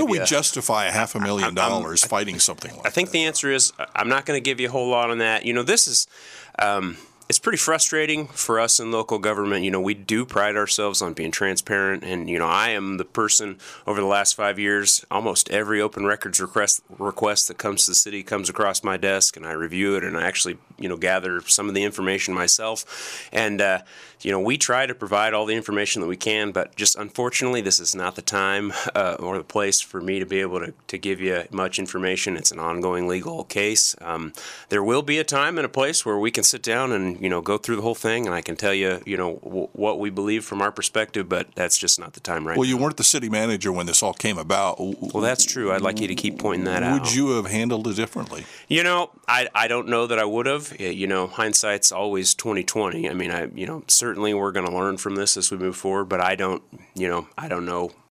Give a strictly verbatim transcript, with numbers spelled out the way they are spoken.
do we you, justify a half a million I'm- dollars fighting something like that? I think the answer is I'm not going to give you a whole lot on that. You know, this is um, it's pretty frustrating for us in local government. You know, we do pride ourselves on being transparent, and you know, I am the person over the last five years. Almost every open records request request that comes to the city comes across my desk, and I review it, and I actually you know gather some of the information myself, and. Uh, You know, we try to provide all the information that we can, but just unfortunately, this is not the time uh, or the place for me to be able to, to give you much information. It's an ongoing legal case. Um, there will be a time and a place where we can sit down and, you know, go through the whole thing, and I can tell you, you know, w- what we believe from our perspective, but that's just not the time right Well, now. you weren't the city manager when this all came about. Well, that's true. I'd like you to keep pointing that out. Would you have handled it differently? You know, I, I don't know that I would have. You know, hindsight's always twenty twenty. I mean, I you know certainly we're going to learn from this as we move forward, but I don't you know I don't know